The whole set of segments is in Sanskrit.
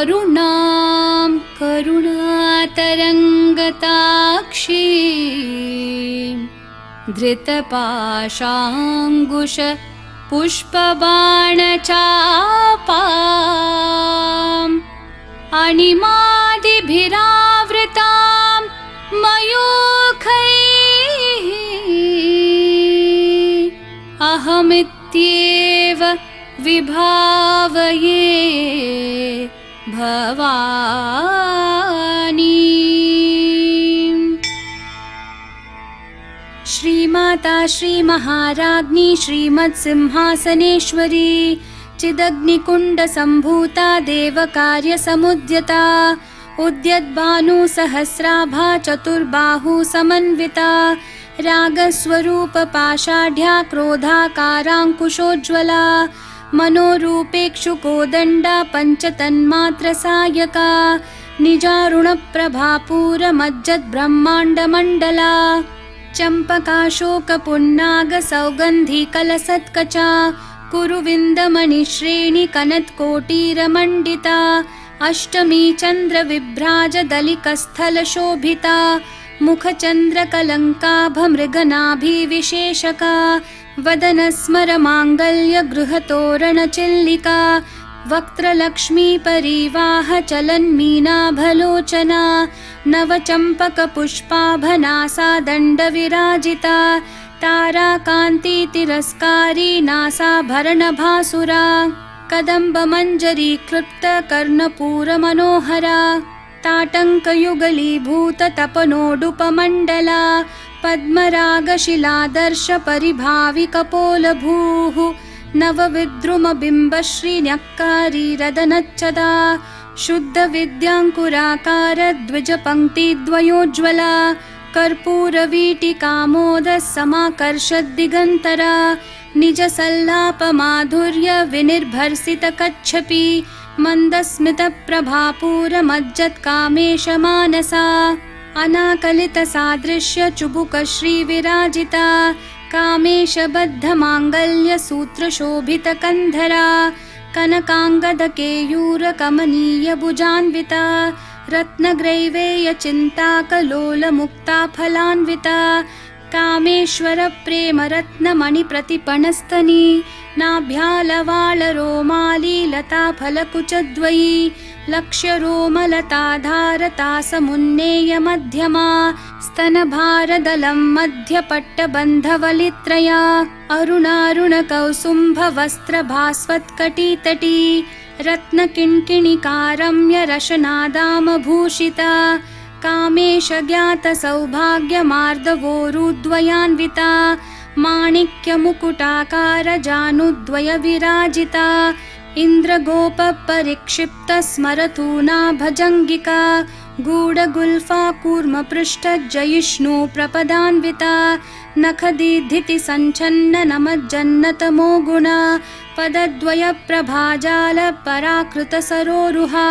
अरुणां करुणातरङ्गताक्षीं धृतपाशाङ्कुशपुष्पबाणचापाम् अणिमादिभिरावृतां मयूखैः अहमित्येव विभावये भवानी। श्रीमाता श्रीमहाराज्ञी श्रीमत्सिंहासनेश्वरी चिदग्निकुण्डसम्भूता देवकार्यसमुद्यता उद्यद्भानुसहस्राभा चतुर्बाहुसमन्विता रागस्वरूपपाषाढ्या क्रोधाकाराङ्कुशोज्ज्वला मनोरूपेक्षुकोदण्डा पञ्चतन्मात्रसायका निजारुणप्रभापूरमज्जद्ब्रह्माण्डमण्डला चम्पकाशोकपुन्नागसौगन्धिकलसत्कचा कुरुविन्दमणिश्रेणिकनत्कोटीरमण्डिता अष्टमी चन्द्रविभ्राजदलिकस्थलशोभिता मुखचन्द्रकलङ्काभमृगनाभिविशेषका वदनस्मरमाङ्गल्यगृहतोरणचिल्लिका वक्त्रलक्ष्मीपरीवाहचलन्मीनाभलोचना नवचम्पकपुष्पाभनासा दण्डविराजिता ताराकान्तितिरस्कारी नासाभरणभासुरा कदम्बमञ्जरीकृप्तकर्णपूरमनोहरा ताटङ्कयुगलीभूततपनोडुपमण्डला पद्मरागशिलादर्शपरिभाविकपोलभूः नवविद्रुमबिम्बश्रीन्यक्कारी रदनच्चदा शुद्धविद्याङ्कुराकारद्विजपङ्क्तिद्वयोज्ज्वला कर्पूरवीटिकामोदः समाकर्षद्दिगन्तरा निजसल्लापमाधुर्यविनिर्भर्सितकच्छपि मन्दस्मितप्रभापूरमज्जत्कामेशमानसा अनाकलितसादृश्यचुबुकश्रीविराजिता कामेशबद्धमाङ्गल्यसूत्रशोभितकन्धरा कनकाङ्गदकेयूरकमनीयभुजान्विता रत्नग्रैवेयचिन्ताकलोलमुक्ताफलान्विता कामेश्वरप्रेमरत्नमणिप्रतिपणस्तनी नाभ्यालवालरोमालीलताफलकुचद्वयी लक्ष्यरोमलताधारतासमुन्नेयमध्यमा स्तनभारदलं मध्यपट्टबन्धवलित्रया अरुणारुणकौसुम्भवस्त्रभास्वत्कटितटी रत्नकिङ्किणिकारम्यरशनादामभूषिता कामेशज्ञातसौभाग्यमार्दवोरुद्वयान्विता माणिक्यमुकुटाकारजानुद्वयविराजिता इन्द्रगोपपरिक्षिप्तस्मरतूना भजङ्गिका गूढगुल्फा कूर्मपृष्ठजयिष्णु प्रपदान्विता नखदीधितिसञ्छन्ननमज्जन्नतमो गुणा पदद्वयप्रभाजालपराकृतसरोरुहा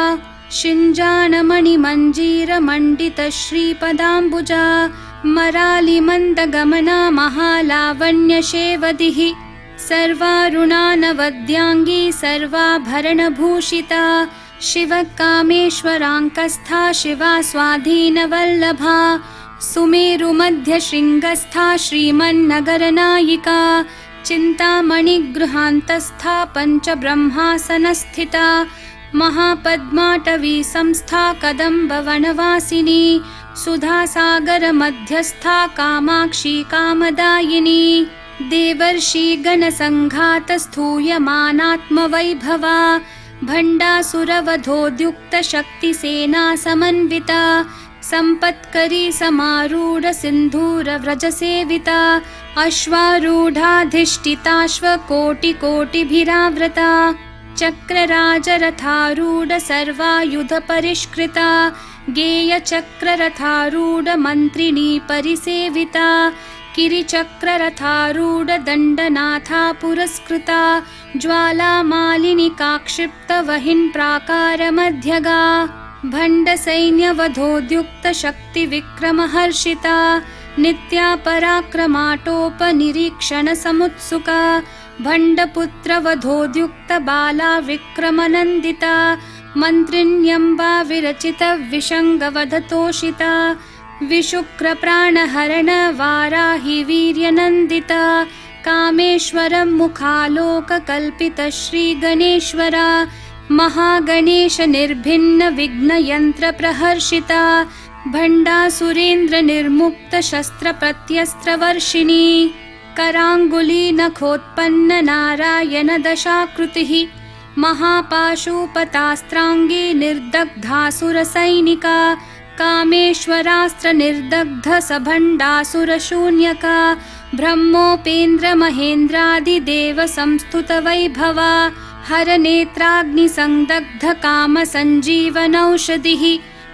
शिञ्जानमणिमञ्जीरमण्डितश्रीपदाम्बुजा मरालिमन्दगमना महालावण्यशेवदिः सर्वारुणानवद्याङ्गी सर्वाभरणभूषिता शिवकामेश्वराङ्कस्था शिवा स्वाधीनवल्लभा सुमेरुमध्यशृङ्गस्था श्रीमन्नगरनायिका चिन्तामणिगृहान्तस्था पञ्चब्रह्मासनस्थिता महापद्माटवी संस्था कदम्बवनवासिनी सुधासागरमध्यस्था कामाक्षी कामदायिनी देवर्षिगणसङ्घातस्थूयमानात्मवैभवा भण्डासुरवधोद्युक्तशक्तिसेना समन्विता सम्पत्करी समारूढसिन्धूरव्रजसेविता अश्वारूढाधिष्ठिताश्वकोटिकोटिभिरावृता चक्रराजरथारूढसर्वायुधपरिष्कृता गेयचक्ररथारूढमन्त्रिणी परिसेविता किरिचक्ररथारूढदण्डनाथा पुरस्कृता ज्वालामालिनिकाक्षिप्तवहिन्प्राकारमध्यगा भण्डसैन्यवधोद्युक्तशक्तिविक्रमहर्षिता नित्या पराक्रमाटोपनिरीक्षणसमुत्सुका भण्डपुत्रवधोद्युक्तबाला विक्रमनन्दिता मन्त्रिण्यम्बा विरचितविषङ्गवधतोषिता विशुक्रप्राणहरण वाराहि वीर्यनन्दिता कामेश्वरं मुखालोककल्पितश्रीगणेश्वरा महागणेश निर्भिन्न विघ्नयन्त्रप्रहर्षिता भण्डासुरेन्द्र निर्मुक्त शस्त्रप्रत्यस्त्रवर्षिणी कराङ्गुली नखोत्पन्न नारायण दशाकृतिः महापाशुपतास्त्राङ्गी निर्दग्धासुरसैनिका कामेश्वरास्त्र निर्दग्ध सभण्डासुरशून्यका ब्रह्मोपेन्द्र महेन्द्रादिदेव संस्तुत वैभवा हरनेत्राग्निसंदग्ध कामसञ्जीवनौषधिः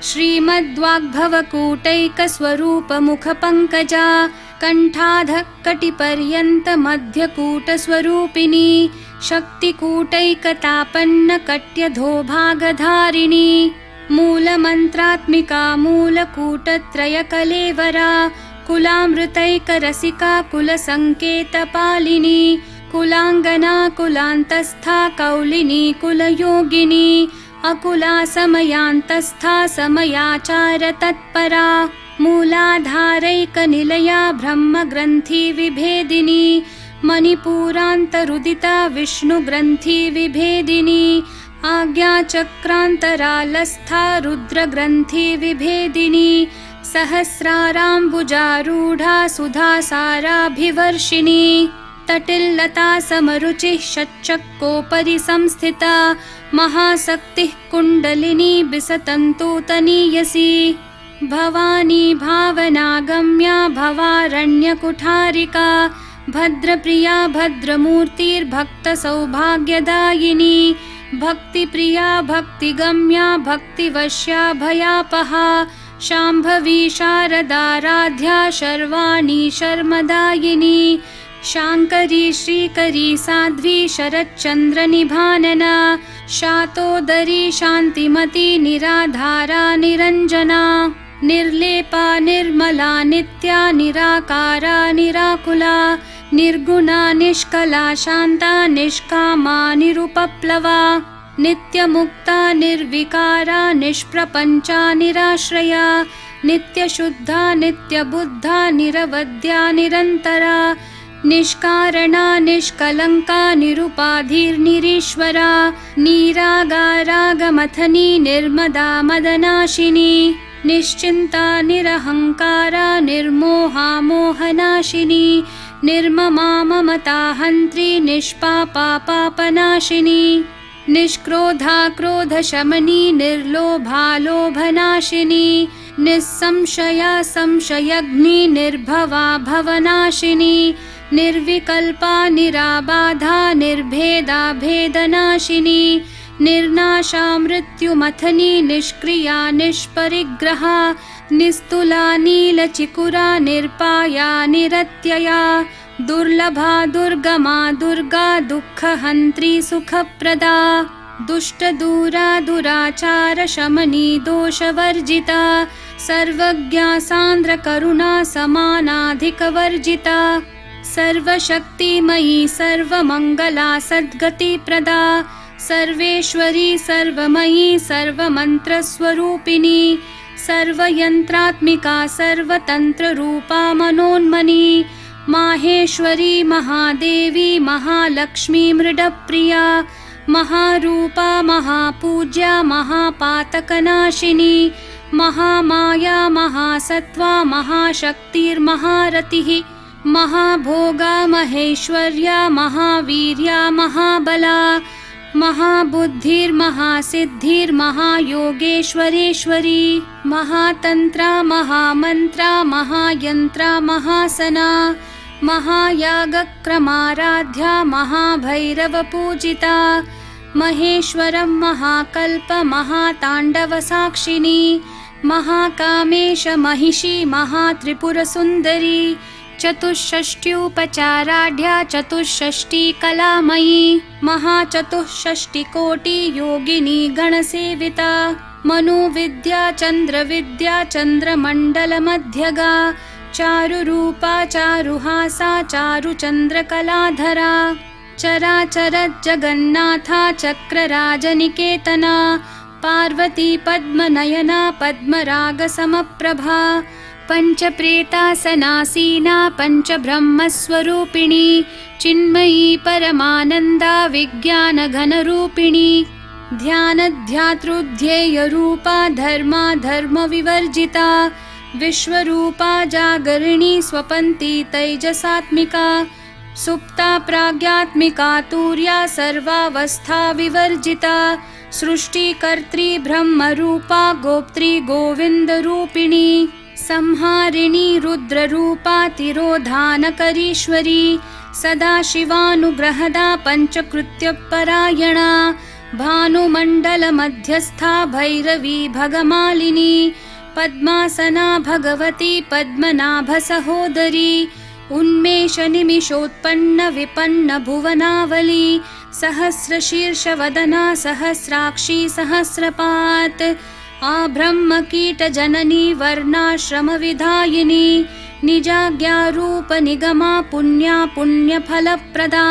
श्रीमद्वाग्भवकूटैकस्वरूपमुखपङ्कजा कण्ठाधः कटिपर्यन्त मध्यकूटस्वरूपिणी शक्तिकूटैकतापन्न कट्यधोभागधारिणी मूलमन्त्रात्मिका मूलकूटत्रयकलेवरा कुलामृतैकरसिका कुलसङ्केतपालिनी कुलाङ्गना कुलान्तस्था कौलिनी कुलयोगिनी अकुला समयान्तस्था समयाचार तत्परा मूलाधारैकनिलया ब्रह्मग्रन्थि विभेदिनी मणिपूरान्तरुदिता विष्णुग्रन्थि विभेदिनी आज्ञाचक्रान्तरालस्था रुद्रग्रन्थि विभेदिनी सहस्राराम्बुजारूढा सुधासाराभिवर्षिणी तटिल्लता समरुचिः षट्चक्रोपरि संस्थिता महाशक्तिः कुण्डलिनी बिसतन्तुतनीयसी भवानी भावनागम्या भवारण्यकुठारिका भद्रप्रिया भद्रमूर्तिर्भक्तसौभाग्यदायिनी भक्तिप्रिया भक्तिगम्या भक्तिवश्या भयापहा शाम्भवी शारदाराध्या शर्वाणी शर्मदायिनी शाङ्करी श्रीकरी साध्वी शरच्चन्द्रनिभानना शातोदरी शान्तिमती निराधारा निरञ्जना निर्लेपा निर्मला नित्या निराकारा निराकुला निर्गुणा निष्कला शान्ता निष्कामा निरुपप्लवा नित्यमुक्ता निर्विकारा निष्प्रपञ्चा निराश्रया नित्यशुद्धा नित्यबुद्धा निरवद्या निरन्तरा निष्कारणा निष्कलङ्का निरुपाधिर्निरीश्वरा नीरागारागमथनी निर्मदा मदनाशिनी निश्चिन्ता निरहङ्कारा निर्मोहा मोहनाशिनी निर्ममा ममता हन्त्री निष्पापा पापनाशिनी निष्क्रोधा क्रोधशमनी निर्लोभा लोभनाशिनी निस्संशया संशयग्नि निर्भवा भवनाशिनी निर्विकल्पा निराबाधा निर्भेदा भेदनाशिनी निर्नाशा मृत्युमथनी निष्क्रिया निष्परिग्रहा निस्तुला नीलचिकुरा निर्पाया निरत्यया दुर्लभा दुर्गमा दुर्गा दुःखहन्त्री सुखप्रदा दुष्टदूरा दुराचार शमनी दोषवर्जिता सर्वज्ञा सान्द्रकरुणा समानाधिकवर्जिता सर्वशक्तिमयी सर्वमङ्गला सद्गतिप्रदा सर्वेश्वरी सर्वमयी सर्वमन्त्रस्वरूपिणी सर्वयन्त्रात्मिका सर्वतन्त्ररूपा मनोन्मनी माहेश्वरी महादेवी महालक्ष्मी मृडप्रिया महारूपा महापूज्या महापातकनाशिनी महामाया महासत्त्वा महाशक्तिर्महारतिः महाभोगा महेश्वर्या महावीर्या महाबला महाबुद्धिर्महासिद्धिर्महायोगेश्वरेश्वरी महातन्त्रा महामन्त्रा महायन्त्रा महासना महायागक्रमाराध्या महाभैरवपूजिता महेश्वरं महाकल्प महाताण्डवसाक्षिणी महाकामेश महिषी महात्रिपुरसुन्दरी चतुष्षष्ट्युपचाराढ्या चतुष्षष्टिकलामयी महाचतुष्षष्टिकोटि योगिनी गणसेविता मनुविद्या चन्द्रविद्या चन्द्रमण्डलमध्यगा चारुरूपा चारुहासा चारुचन्द्रकलाधरा चराचरज्जगन्नाथा चक्रराजनिकेतना पार्वती पद्मनयना पद्मरागसमप्रभा पञ्चप्रेतासनासीना पञ्चब्रह्मस्वरूपिणी चिन्मयी परमानन्दा विज्ञानघनरूपिणी ध्यानध्यातृध्येयरूपा धर्मा धर्मविवर्जिता विश्वरूपा जागरिणी स्वपन्ती तैजसात्मिका सुप्ता प्राज्ञात्मिका तुर्या सर्वावस्था विवर्जिता सृष्टिकर्त्री ब्रह्मरूपा गोप्त्री गोविन्दरूपिणी संहारिणी रुद्ररूपा तिरोधानकरीश्वरी सदाशिवानुग्रहदा पञ्चकृत्यपरायणा भानुमण्डलमध्यस्था भैरवी भगमालिनी पद्मासना भगवती पद्मनाभसहोदरी उन्मेषनिमिषोत्पन्न विपन्न भुवनावली सहस्रशीर्षवदना सहस्राक्षी सहस्रपात् आब्रह्मकीटजननी वर्णाश्रमविधायिनी निजाज्ञारूपनिगमा पुण्या पुण्यफलप्रदा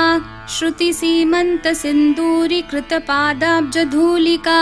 श्रुतिसीमन्तसिन्दूरीकृतपादाब्जधूलिका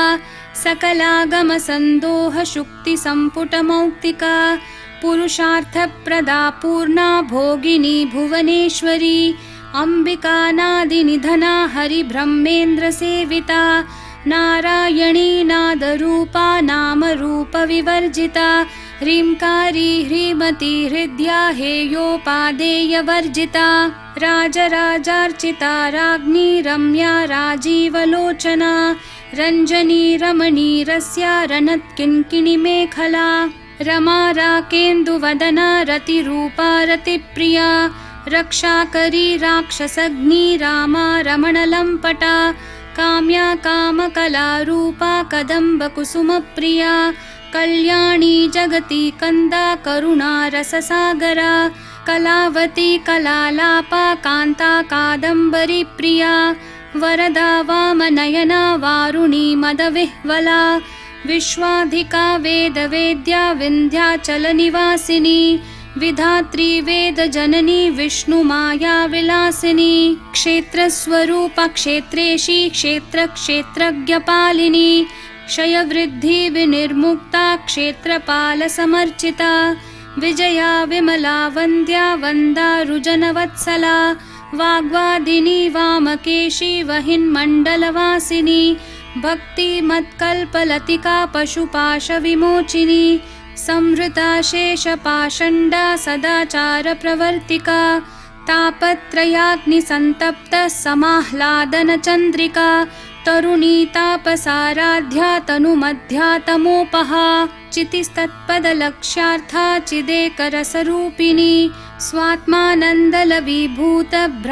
सकलागमसन्दोहशुक्तिसम्पुटमौक्तिका पुरुषार्थप्रदा पूर्णा भोगिनी भुवनेश्वरी अम्बिकानादिनिधना हरिब्रह्मेन्द्रसेविता नारायणी नादरूपा नामरूपविवर्जिता ह्रींकारी ह्रीमती हृद्या हेयोपादेयवर्जिता राजराजार्चिता राज्ञी रम्या राजीवलोचना रञ्जनी रमणीरस्या रनत्किङ्किणिमेखला रमा राकेन्दुवदना रतिरूपा रतिप्रिया रक्षाकरी राक्षसग्नी रामा रमणलम्पटा काम्या कामकलारूपा कदम्बकुसुमप्रिया कल्याणी जगती कन्दा करुणा रससागरा कलावती कलालापा कान्ता कादम्बरी प्रिया वरदा वामनयना वारुणी मदविह्वला विश्वाधिका वेदवेद्या विन्ध्याचलनिवासिनी विधात्री वेदजननी विष्णुमाया विलासिनी क्षेत्रस्वरूपा क्षेत्रेशी क्षेत्रक्षेत्रज्ञपालिनी क्षयवृद्धि विनिर्मुक्ता क्षेत्रपालसमर्चिता विजया विमला वन्द्या वन्दारुजनवत्सला वाग्वादिनी वामकेशी वहिन्मण्डलवासिनी भक्तिमत्कल्पलतिका पशुपाशविमोचिनी संहृता शेषपाषण्डा सदाचारप्रवर्तिका तापत्रयाग्निसन्तप्ता समाह्लादनचन्द्रिका तरुणी तापसाराध्या तनुमध्या तमोपहा चितिस्तत्पदलक्ष्यार्था चिदेकरसरूपिणी स्वात्मानन्दलविभूत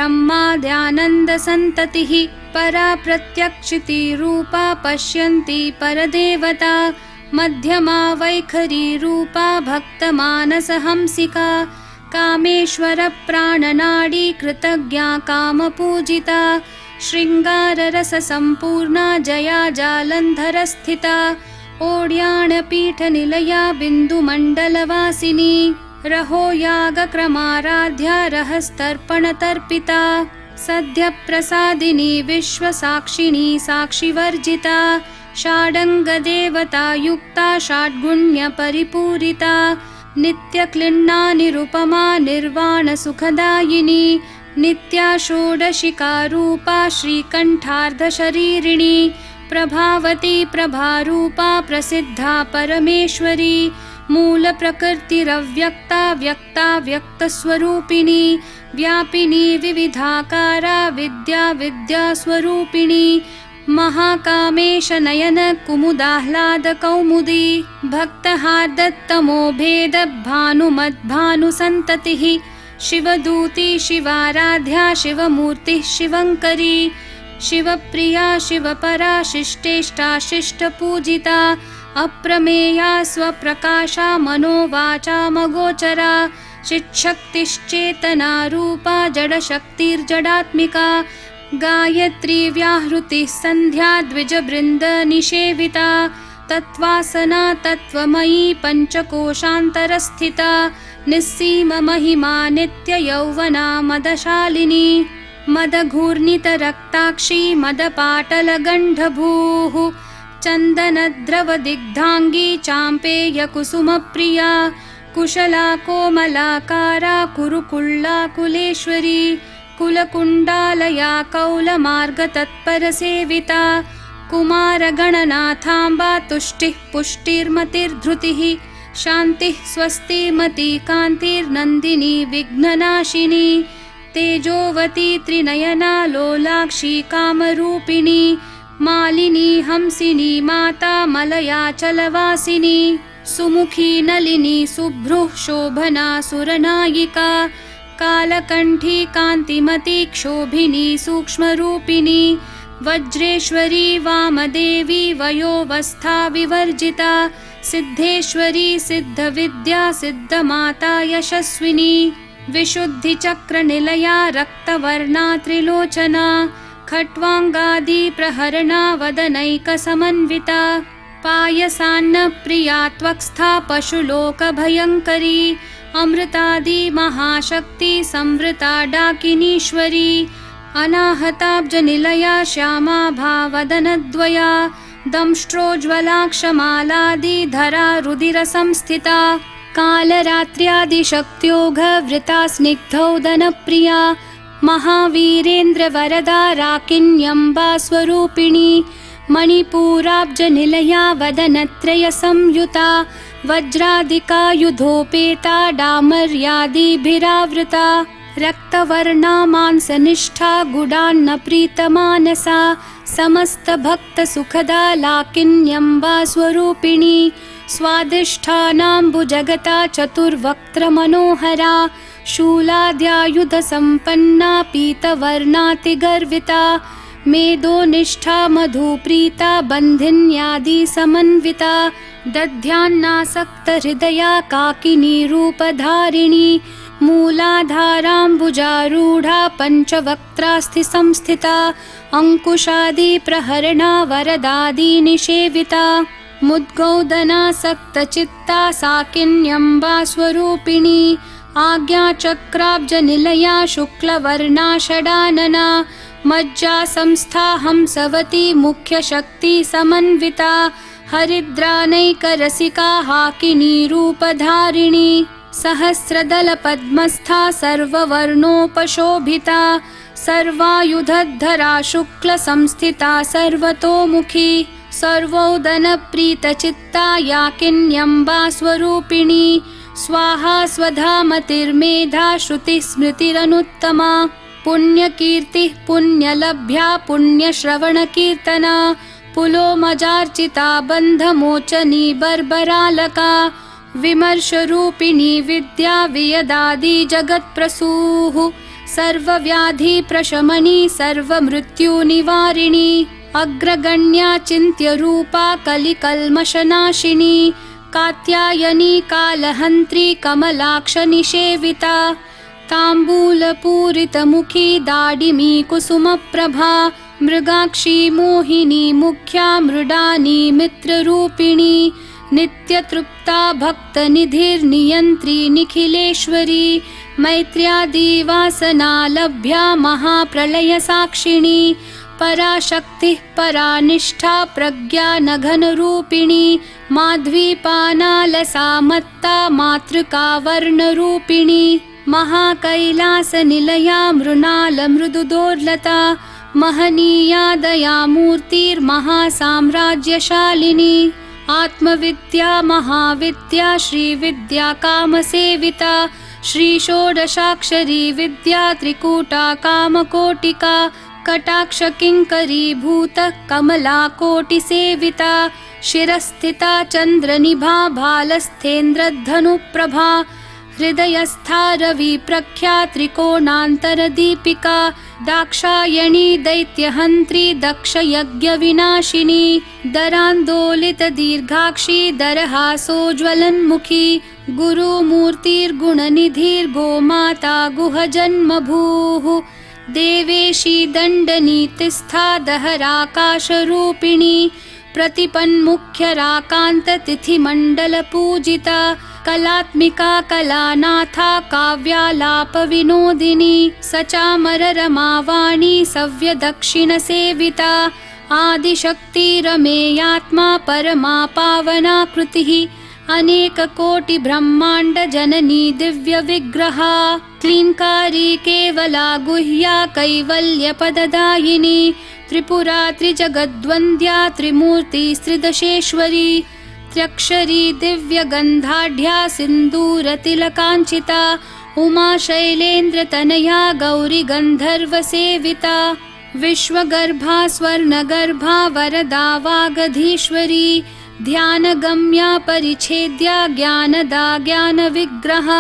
ब्रह्माद्यानन्दसन्ततिः परा प्रत्यक्षितिरूपा पश्यन्ती परदेवता मध्यमा वैखरी रूपा भक्तमानसहंसिका कामेश्वरप्राणनाडी कृतज्ञा कामपूजिता शृङ्गाररससम्पूर्णा जया जालन्धरस्थिता ओड्याणपीठनिलया बिन्दुमण्डलवासिनी रहो यागक्रमाराध्या रहस्तर्पणतर्पिता सद्यप्रसादिनी विश्वसाक्षिणी साक्षिवर्जिता षाडङ्गदेवतायुक्ता षड्गुण्यपरिपूरिता नित्यक्लिन्ना निरुपमा निर्वाणसुखदायिनी नित्या षोडशिकारूपा श्रीकण्ठार्धशरीरिणी प्रभावती प्रभारूपा प्रसिद्धा परमेश्वरी मूलप्रकृतिरव्यक्ता व्यक्ता व्यक्तस्वरूपिणी व्यापिनी विविधाकारा विद्या विद्यास्वरूपिणी महाकामेश नयन कुमुदाह्लादकौमुदी भक्तहार्दत्तमोभेद भानुमद्भानुसन्ततिः शिवदूती शिवाराध्या शिवमूर्तिः शिवङ्करी शिवप्रिया शिवपरा शिष्टेष्टा शिष्टपूजिता अप्रमेया स्वप्रकाशा मनोवाचामगोचरा चिच्छक्तिश्चेतना रूपा जडशक्तिर्जडात्मिका गायत्री व्याहृतिः सन्ध्या द्विजबृन्दनिषेविता तत्त्वासना तत्त्वमयी पञ्चकोशान्तरस्थिता निस्सीममहिमा नित्ययौवना मदशालिनी मदघूर्णितरक्ताक्षी मदपाटलगण्डभूः चन्दनद्रवदिग्धाङ्गी चाम्पेयकुसुमप्रिया कुशला कोमलाकारा कुरुकुल्ला कुलेश्वरी कुलकुण्डालया कौलमार्गतत्परसेविता कुमारगणनाथाम्बा तुष्टिः पुष्टिर्मतिर्धृतिः शान्तिः स्वस्तिमती कान्तिर्नन्दिनी विघ्ननाशिनी तेजोवती त्रिनयना लोलाक्षी कामरूपिणी मालिनी हंसिनी माता मलयाचलवासिनी सुमुखी नलिनी सुभ्रुः शोभना सुरनायिका कालकण्ठी कान्तिमती क्षोभिनी सूक्ष्मरूपिणी वज्रेश्वरी वामदेवी वयोवस्था विवर्जिता सिद्धेश्वरी सिद्धविद्या सिद्धमाता यशस्विनी विशुद्धिचक्रनिलया रक्तवर्णा त्रिलोचना खट्वाङ्गादि प्रहरणा वदनैकसमन्विता पायसान्नप्रिया त्वक्स्था पशुलोकभयङ्करी अमृतादि महाशक्ति संवृता डाकिनीश्वरी अनाहताब्जनिलया श्यामा भावदनद्वया दंष्ट्रोज्ज्वलाक्षमालादिधरा रुदिरसंस्थिता कालरात्र्यादिशक्त्योघवृता स्निग्धौदनप्रिया महावीरेन्द्रवरदा राकिन्यम्बा स्वरूपिणी मणिपूराब्जनिलया वदनत्रयसंयुता वज्रादिकायुधोपेता डामर्यादिभिरावृता रक्तवर्णा मांसनिष्ठा गुडान्नप्रीतमानसा समस्तभक्तसुखदा लाकिन्यम्बा स्वरूपिणी स्वादिष्ठानाम्बुजगता चतुर्वक्त्रमनोहरा शूलाद्यायुधसम्पन्ना पीतवर्णातिगर्विता मेदोनिष्ठा मधुप्रीता बन्धिन्यादिसमन्विता दध्यान्नासक्तहृदया काकिनी रूपधारिणी मूलाधाराम्बुजारूढा पञ्चवक्त्रास्थिसंस्थिता अङ्कुशादिप्रहरणा वरदादिनिषेविता मुद्गौदनासक्तचित्ता साकिन्यम्बा स्वरूपिणी आज्ञाचक्राब्जनिलया शुक्लवर्णा षडानना मज्जा संस्था हंसवती मुख्यशक्तिसमन्विता हरिद्रानैकरसिका हाकिनी रूपधारिणी सहस्रदलपद्मस्था सर्ववर्णोपशोभिता सर्वायुधधरा शुक्लसंस्थिता सर्वतोमुखी सर्वोदनप्रीतचित्ता याकिन्यम्बा स्वरूपिणी स्वाहा स्वधामतिर्मेधा श्रुतिस्मृतिरनुत्तमा पुण्यकीर्तिः पुण्यलभ्या पुण्यश्रवणकीर्तना पुलोमजार्चिता बन्धमोचनी बर्बरालका विमर्शरूपिणी विद्या वियदादि जगत्प्रसूः सर्वव्याधिप्रशमनी सर्वमृत्युनिवारिणी अग्रगण्या चिन्त्यरूपा कलिकल्मषनाशिनी कात्यायनी कालहन्त्री कमलाक्षनिषेविता ताम्बूलपूरितमुखी दाडिमी कुसुमप्रभा मृगाक्षी मोहिनी मुख्या मृडानी मित्ररूपिणी नित्यतृप्ता भक्तनिधिर्नियन्त्री निखिलेश्वरी मैत्र्यादिवासनालभ्या महाप्रलयसाक्षिणी पराशक्तिः परानिष्ठा प्रज्ञानघनरूपिणी माध्वीपानालसा मत्ता मातृका वर्णरूपिणी महाकैलासनिलया मृणालमृदुदोर्लता महनीया दयामूर्तिर्महासाम्राज्यशालिनी आत्मविद्या महाविद्या श्रीविद्या कामसेविता श्रीषोडशाक्षरी विद्या त्रिकूटा कामकोटिका कटाक्षकिङ्करीभूतः कमलाकोटिसेविता शिरस्थिता चन्द्रनिभा भालस्थेन्द्रधनुप्रभा हृदयस्था रविप्रख्या त्रिकोणान्तरदीपिका दाक्षायणी दैत्यहन्त्री दक्षयज्ञविनाशिनी दरान्दोलितदीर्घाक्षी दरहासोज्ज्वलन्मुखी गुरुमूर्तिर्गुणनिधिर्गोमाता गुहजन्मभूः देवेशी दण्डनीतिस्था दहराकाशरूपिणी प्रतिपन्मुख्यराकान्ततिथिमण्डलपूजिता कलात्मिका कलानाथा काव्यालापविनोदिनी सचामररमावाणी सव्यदक्षिणसेविता आदिशक्तिरमेयात्मा परमा पावना कृतिः अनेककोटि ब्रह्माण्ड जननी दिव्य विग्रहा क्लींकारी केवला गुह्या कैवल्यपददायिनी त्रिपुरा त्रिजगद्वन्द्या त्रिमूर्ति त्रिदशेश्वरी त्र्यक्षरी दिव्यगन्धाढ्या सिन्दूरतिलकाञ्चिता उमा शैलेन्द्रतनया गौरी गन्धर्वसेविता विश्वगर्भा स्वर्णगर्भा वरदा वागधीश्वरी ध्यानगम्या परिच्छेद्या ज्ञानदा ज्ञानविग्रहा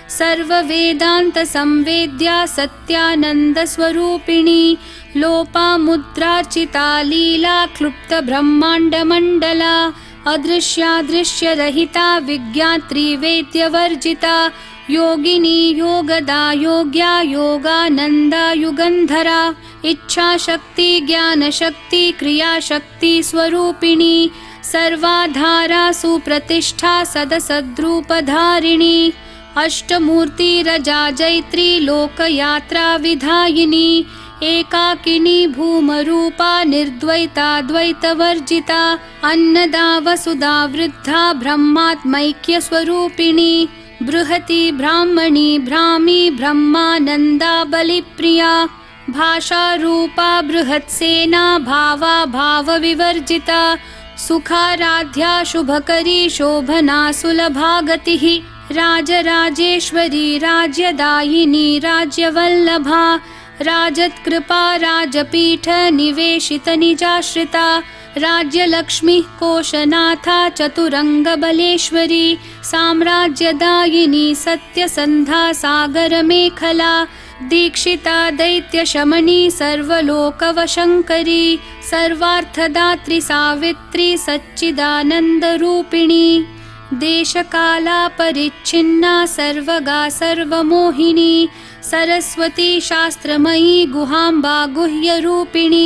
सर्ववेदान्तसंवेद्या सत्यानन्दस्वरूपिणी लोपामुद्रार्चिता लीला क्लुप्तब्रह्माण्डमण्डला अदृश्यादृश्यरहिता विज्ञात्री वेद्यवर्जिता योगिनी योगदा योग्या योगानन्दा युगन्धरा इच्छाशक्ति ज्ञानशक्ति क्रियाशक्ति स्वरूपिणी सर्वाधारा सुप्रतिष्ठा सदसद्रूपधारिणी अष्टमूर्तिरजा जैत्री लोकयात्रा विधायिनी एकाकिनी भूमरूपा निर्द्वैता द्वैतवर्जिता अन्नदा वसुधा वृद्धा ब्रह्मात्मैक्यस्वरूपिणी बृहती ब्राह्मणी भ्रामी ब्रह्मानन्दा बलिप्रिया भाषारूपा बृहत्सेना भावा भावविवर्जिता सुखाराध्या शुभकरी शोभना सुलभा गतिः राजराजेश्वरी राज्यदायिनी राज्यवल्लभा राजत्कृपा राजपीठ निवेशित निजाश्रिता राज्यलक्ष्मीः कोशनाथा चतुरङ्गबलेश्वरी साम्राज्यदायिनी सत्यसन्धा सागरमेखला दीक्षिता दैत्यशमनी सर्वलोकवशङ्करी सर्वार्थदात्री सावित्री सच्चिदानन्दरूपिणी देशकाला परिच्छिन्ना सर्वगा सर्वमोहिनी सरस्वती शास्त्रमयी गुहाम्बा गुह्यरूपिणी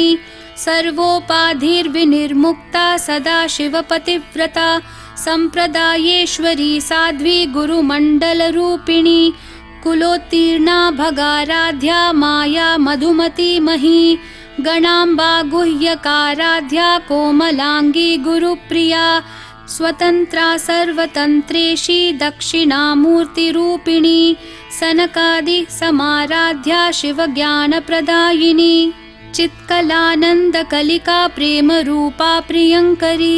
सर्वोपाधिर्विनिर्मुक्ता सदाशिवपतिव्रता सम्प्रदायेश्वरी साध्वी गुरुमण्डलरूपिणी कुलोत्तीर्णा भगाराध्या माया मधुमती मही गणाम्बा गुह्यकाराध्या कोमलांगी गुरुप्रिया स्वतंत्रा सर्वतंत्रेशी दक्षिणामूर्तिरूपिणी सनकादि समाराध्या शिवज्ञानप्रदायिनी चित्कलानन्दकलिका प्रेमरूपा प्रियङ्करी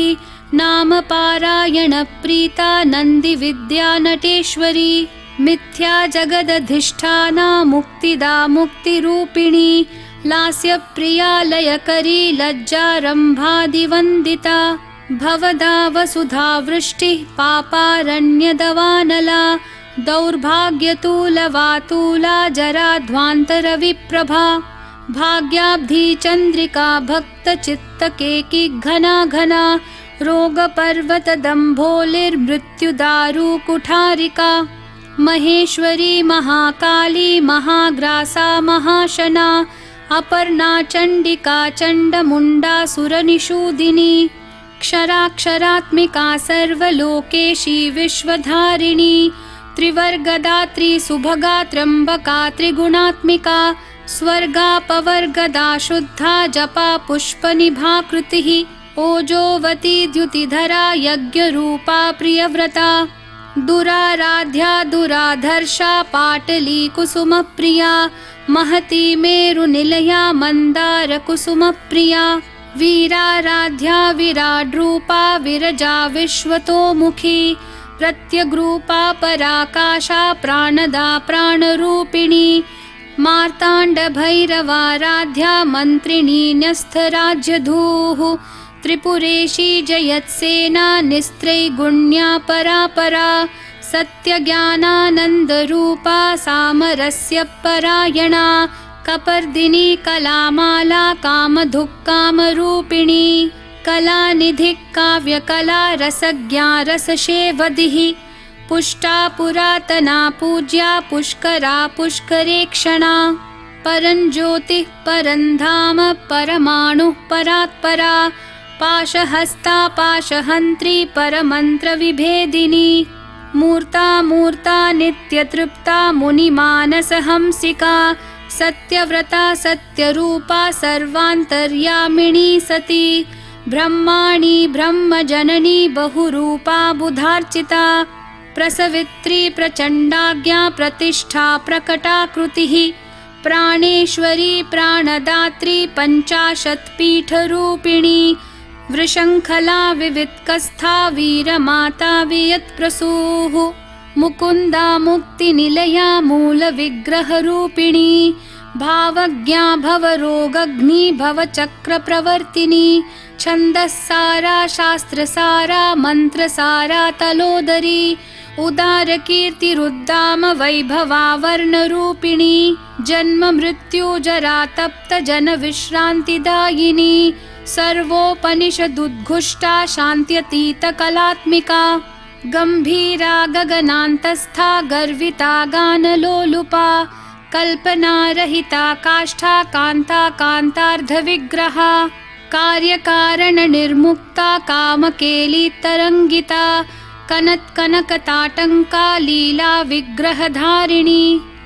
नामपारायणप्रीता नन्दिविद्या नटेश्वरी मिथ्या जगदधिष्ठाना मुक्तिदा मुक्तिरूपिणी लास्यप्रिया लयकरी लज्जारम्भादिवन्दिता भवदा वसुधा वृष्टिः पापारण्यदवानला दौर्भाग्यतूलवातूला जराध्वान्तरविप्रभा भाग्याब्धी चन्द्रिका भक्तचित्तकेकी घना घना रोगपर्वतदम्भोलिर्मृत्युदारु कुठारिका महेश्वरी महाकाली महाग्रासा महाशना अपर्णा चण्डिका चण्डमुण्डा सुरनिषूदिनी क्षराक्षरात्मिका सर्वलोकेशी विश्वधारिणी त्रिवर्गदात्री सुभगा त्र्यम्बका त्रिगुणात्मिका स्वर्गापवर्गदा शुद्धा जपा पुष्पनिभाकृतिः ओजोवती द्युतिधरा यज्ञरूपा प्रियव्रता दुराराध्या दुराधर्षा पाटली कुसुमप्रिया महती मेरुनिलया मन्दारकुसुमप्रिया वीराराध्या विराड्रूपा विरजा विश्वतोमुखी प्रत्यग्रूपा पराकाशा प्राणदा प्राणरूपिणी मार्ताण्डभैरवाराध्या मन्त्रिणी न्यस्थराज्यधूः त्रिपुरेशी जयत्सेना निस्त्रैगुण्या परापरा सत्यज्ञानानन्दरूपा सामरस्य परायणा कपर्दिनी कलामाला कामधुक्कामरूपिणी कलानिधिः काव्यकला रसज्ञा रसशेवधिः पुष्टा पुरातना पूज्या पुष्करा पुष्करेक्षणा परञ्ज्योतिः परन्धाम परमाणुः परात्परा पाशहस्ता पाशहन्त्री परमन्त्रविभेदिनी मूर्ता मूर्ता नित्यतृप्ता मुनिमानसहंसिका सत्यव्रता सत्यरूपा सर्वान्तर्यामिणी सती ब्रह्माणि ब्रह्मजननी बहुरूपा बुधार्चिता प्रसवित्री प्रचण्डाज्ञा प्रतिष्ठा प्रकटाकृतिः प्राणेश्वरी प्राणदात्री पञ्चाशत्पीठरूपिणी वृषङ्खला विवित्कस्था वीरमाता वियत्प्रसूः मुकुन्दा मुक्तिनिलया मूलविग्रहरूपिणी भावज्ञा भवरोगग्नि भवचक्रप्रवर्तिनी छन्दस्सारा शास्त्रसारा मन्त्रसारा तलोदरी उदारकीर्तिरुद्दाम वैभवा वर्णरूपिणी जन्म मृत्यु जरा तप्त जनविश्रान्तिदायिनी सर्वोपनिषदुद्घुष्टा शान्त्यतीतकलात्मिका गम्भीरा गगनान्तस्था गर्विता गानलोलुपा कल्पनारहिता काष्ठा कान्ता कान्तार्धविग्रहा कार्यकारणनिर्मुक्ता कामकेलितरङ्गिता कनत्कनकताटङ्का लीला विग्रहधारिणी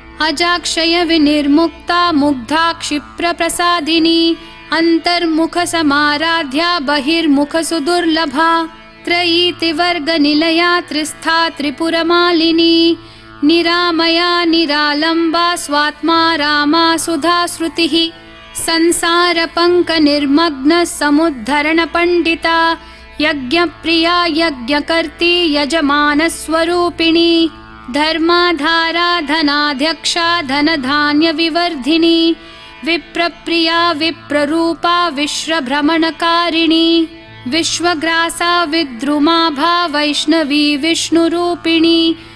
अजाक्षयविनिर्मुक्ता मुग्धा क्षिप्रप्रसादिनी अन्तर्मुखसमाराध्या बहिर्मुखसुदुर्लभा त्रयीतिवर्गनिलया त्रिस्था त्रिपुरमालिनी निरामया निरालम्बा स्वात्मा रामा सुधाश्रुतिः संसारपङ्कनिर्मग्न समुद्धरणपण्डिता यज्ञप्रिया यज्ञकर्त्री यजमानस्वरूपिणी धर्माधारा धनाध्यक्षा धनधान्यविवर्धिनी विप्रप्रिया विप्ररूपा विश्वभ्रमणकारिणी विश्वग्रासा विद्रुमाभा वैष्णवी विष्णुरूपिणी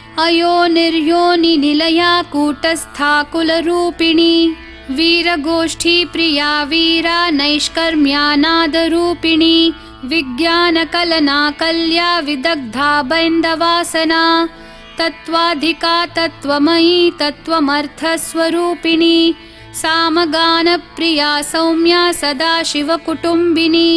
अयोनिर्योनिनिलया कूटस्था कुलरूपिणी वीरगोष्ठी प्रिया वीरा नैष्कर्म्यानादरूपिणी विज्ञानकलना कल्या विदग्धा बैन्दवासना तत्त्वाधिका तत्त्वमयी तत्त्वमर्थस्वरूपिणी सामगानप्रिया सौम्या सदाशिवकुटुम्बिनी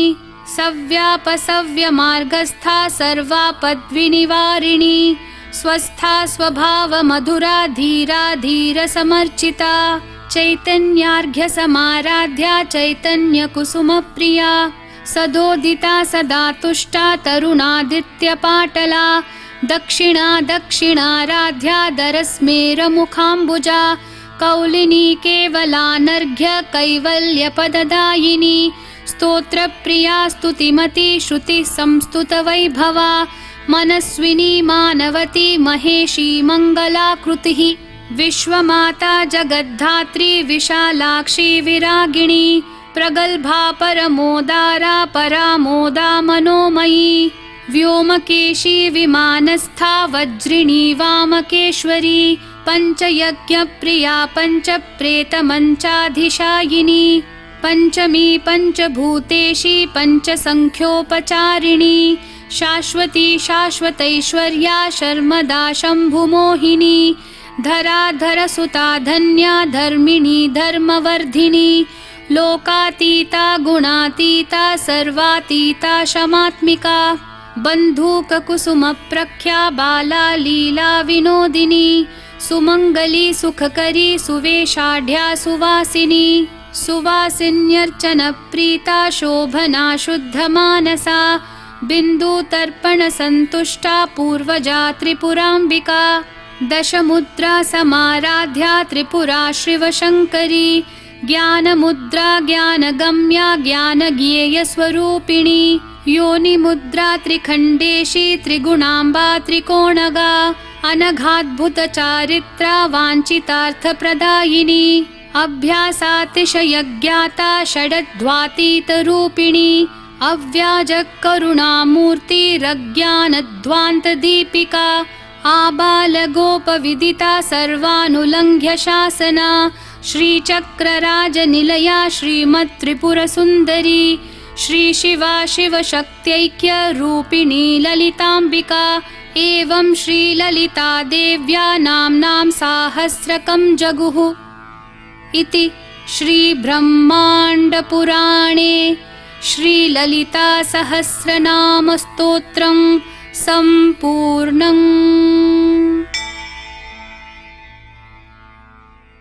सव्यापसव्यमार्गस्था सर्वापद्विनिवारिणी स्वस्था स्वभावमधुरा धीरा धीरसमर्चिता चैतन्यार्घ्यसमाराध्या चैतन्यकुसुमप्रिया सदोदिता सदा तुष्टा तरुणादित्यपाटला दक्षिणा दक्षिणाराध्या दरस्मेरमुखाम्बुजा कौलिनी केवलानर्घ्य कैवल्यपददायिनी स्तोत्रप्रिया स्तुतिमती श्रुतिः संस्तुतवैभवा मनस्विनी मानवती महेशी मङ्गलाकृतिः विश्वमाता जगद्धात्री विशालाक्षी विरागिणी प्रगल्भा परमोदारा परामोदा मनोमयी व्योमकेशी विमानस्था वज्रिणी वामकेश्वरी पञ्चयज्ञप्रिया पञ्चप्रेतमञ्चाधिशायिनी पञ्चमी पञ्चभूतेशी पञ्चसङ्ख्योपचारिणी शाश्वती शाश्वतैश्वर्या शर्मदा शम्भुमोहिनी धराधरसुता धन्या धर्मिणी धर्मवर्धिनी लोकातीता गुणातीता सर्वातीता शमात्मिका बन्धूककुसुमप्रख्या बाला लीला विनोदिनी सुमङ्गली सुखकरी सुवेशाढ्या सुवासिनी सुवासिन्यर्चनप्रीता शोभना शुद्धमानसा बिन्दुतर्पणसन्तुष्टा पूर्वजा त्रिपुराम्बिका दशमुद्रा समाराध्या त्रिपुरा शिवशङ्करी ज्ञानमुद्रा ज्ञानगम्या ज्ञानज्ञेयस्वरूपिणी योनिमुद्रा त्रिखण्डेशी त्रिगुणाम्बा त्रिकोणगा अनघाद्भुतचारित्रा वाञ्छितार्थप्रदायिनी अभ्यासातिशयज्ञाता षडध्वातीतरूपिणी अव्याजकरुणामूर्तिरज्ञानध्वान्तदीपिका आबालगोपविदिता सर्वानुलङ्घ्य शासना श्रीचक्रराजनिलया श्रीमत्त्रिपुरसुन्दरी श्रीशिवा शिवशक्त्यैक्यरूपिणी ललिताम्बिका एवं श्रीललिता देव्या नाम्नां साहस्रकं जगुः इति श्रीब्रह्माण्डपुराणे श्रीललितासहस्रनामस्तोत्रं सम्पूर्णम्।